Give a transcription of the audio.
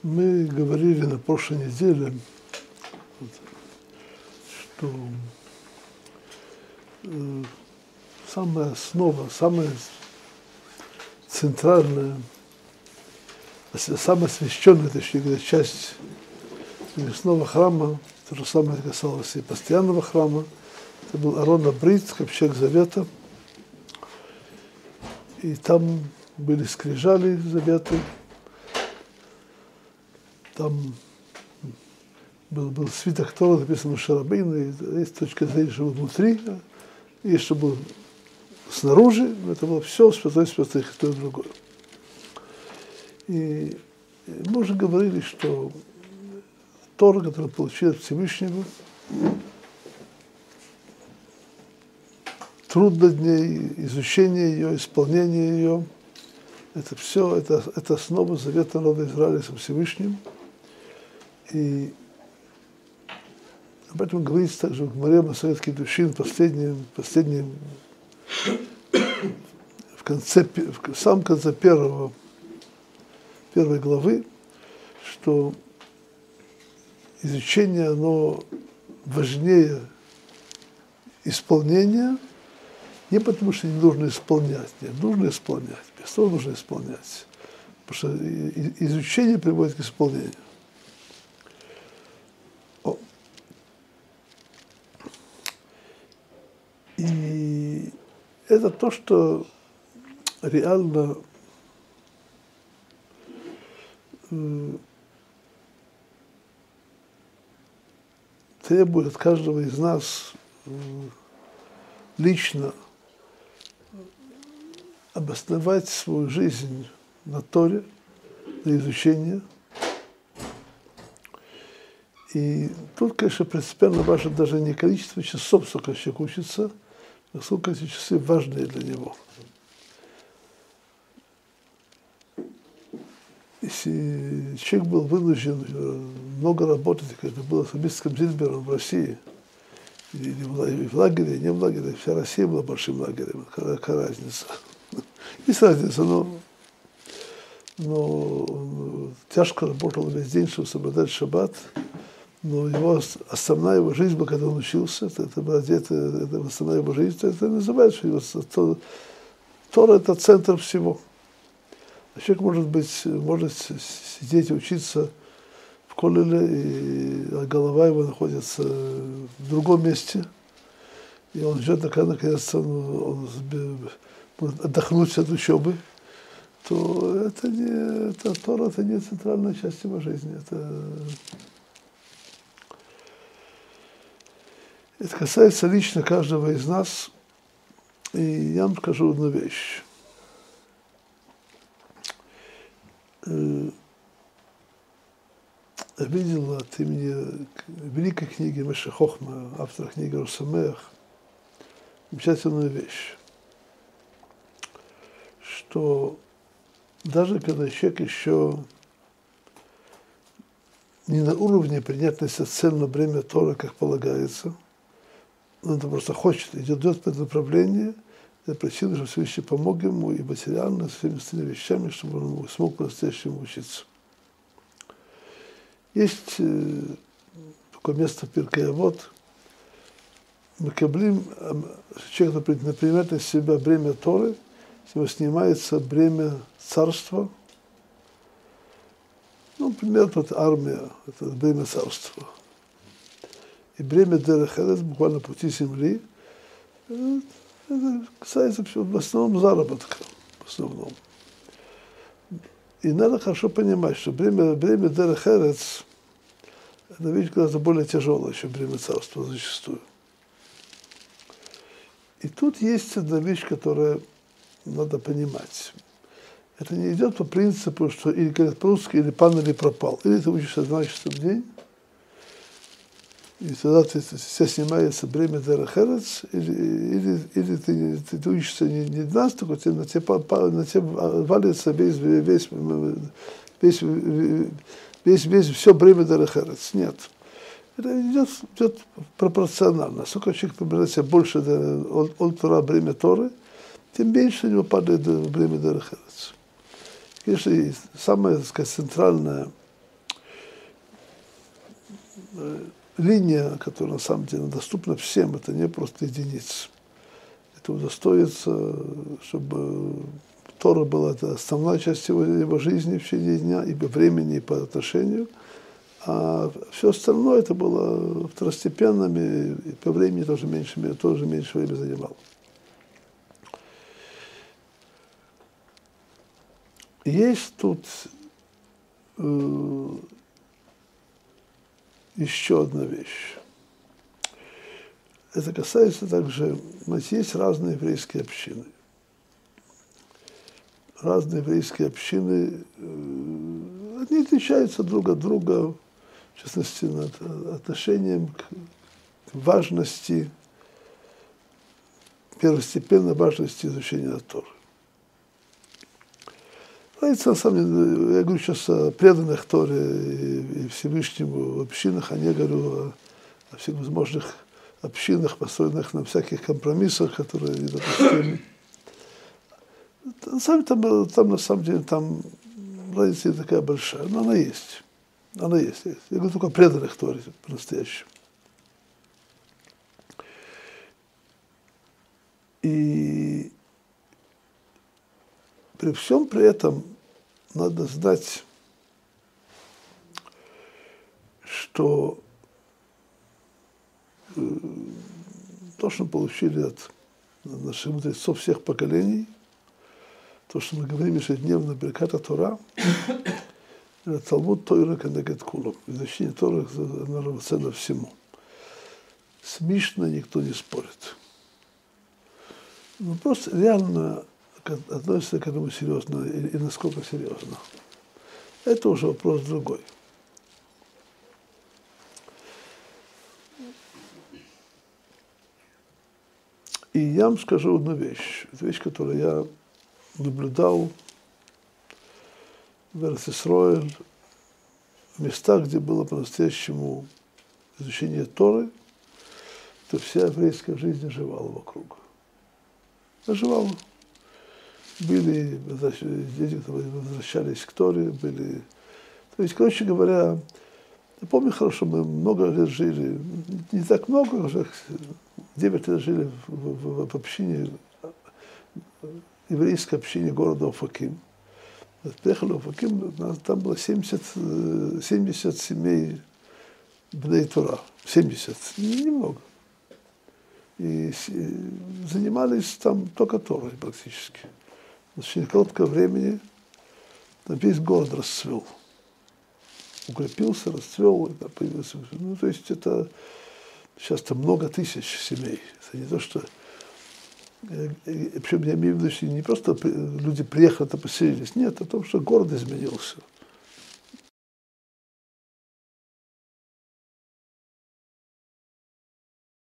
Мы говорили на прошлой неделе, что самая основа, самая центральная, самая священная, точнее, часть мясного храма, то же самое касалось и постоянного храма, это был Арон ха-Брит, ковчег завета, и там были скрижали заветы, там был свиток Тора, написано Моше Рабейну, и есть точка зрения, что был внутри, и что был снаружи, но это было все святое святых, и то и другое. И мы уже говорили, что Тора, которую получили от Всевышнего, труд над ней, изучение ее, исполнение ее, это все, это основа завета народа Израиля со Всевышним. И об этом говорится также в Гмаре Масехет Кидушин, в самом конце первой главы, что изучение, оно важнее исполнения, не потому что не нужно исполнять, нет, нужно исполнять, без того нужно исполнять, потому что изучение приводит к исполнению. И это то, что реально требует от каждого из нас лично обосновать свою жизнь на Торе, на изучение. И тут, конечно, принципиально важно даже не количество часов, сколько человек учится, а сколько эти часы важные для него. Если человек был вынужден много работать, как это было с Абисским Зильбером в России, или в лагере, не в лагере, вся Россия была большим лагерем, какая разница. Есть разница, но он тяжко работал весь день, чтобы соблюдать шаббат, но основная его жизнь была, когда он учился, это основная его жизнь, это называется, что Тора – это центр всего. А человек может сидеть и учиться в колледже, а голова его находится в другом месте, и он ждет, наконец-то он может отдохнуть от учебы, то Тора – это не центральная часть его жизни. Это касается лично каждого из нас, и я вам скажу одну вещь. Я видел от имени великой книги Меше Хохма, автора книги Ор Самеах, замечательную вещь, что даже когда человек еще не на уровне принять на себя цельное бремя Торы, как полагается, он это просто хочет, идет по этому направлению, я просил, что Всевышний помог ему и материально, с всеми остальными вещами, чтобы он смог по-настоящему учиться. Есть такое место в Пиркей Авот, человек, например, на себя бремя Торы, с него снимается бремя царства. Ну, например, вот армия, это бремя царства. И бремя Дерех Эрец, буквально пути земли, это касается в основном заработка. В основном. И надо хорошо понимать, что бремя Дерех Эрец – это вещь гораздо более тяжелая, чем бремя царства зачастую. И тут есть одна вещь, которую надо понимать. Это не идет по принципу, что или говорят по-русски, или пан, или пропал. Или ты учишься 2 часа в день, и тогда тебя снимается бремя Дерех Эрец, или ты учишься не 12, только на тебя валится все бремя Дерех Эрец. Нет. Это идет пропорционально. Насколько человек прибирает себе больше от Тора, бремя Торы, тем меньше у него падает бремя Дерех Эрец. Конечно, самое, так сказать, центральное линия, которая на самом деле доступна всем, это не просто единицы. Это удостоится, чтобы Тора была это основная часть его жизни в течение дня, и по времени, и по отношению. А все остальное это было второстепенным, и по времени тоже меньше времени занимало. Есть тут еще одна вещь. Это касается также, есть разные еврейские общины. Разные еврейские общины, они отличаются друг от друга, в частности, отношением к важности, первостепенной важности изучения Торы. Знаете, на самом деле, я говорю сейчас о преданных Торе и Всевышнему общинах, а не говорю о всевозможных общинах, построенных на всяких компромиссах, которые недопустимы. Там, на самом деле, там разница не такая большая, но она есть. Она есть. Я говорю только о преданных Торе по-настоящему. И при всем при этом надо знать, что то, что мы получили от наших мудрецов всех поколений, то, что мы говорим ежедневно Беркат Тора, это Талмуд Тойра Кенегед Кулам. Изучение Торы равноценно всему. С Мишной никто не спорит. Ну, просто реально относится к этому серьезно и насколько серьезно. Это уже вопрос другой. И я вам скажу одну вещь. Это вещь, которую я наблюдал в Эрец-Исроэль, в местах, где было по-настоящему изучение Торы, то вся еврейская жизнь оживала вокруг. Оживала. Были дети, которые возвращались к Торе, были... То есть, короче говоря, я помню хорошо, мы много лет жили, не так много, уже 9 лет жили в общине, еврейской общине города Офаким. Приехали в Офаким, там было 70 семей Бней Тора. 70, немного. И занимались там только Торой практически. В течение короткого времени там весь город расцвел. Укрепился, расцвел, это появился. Ну, то есть это сейчас там много тысяч семей. Это не то, что... Причем я имею в виду, что не просто люди приехали, поселились. Нет, о том, что город изменился.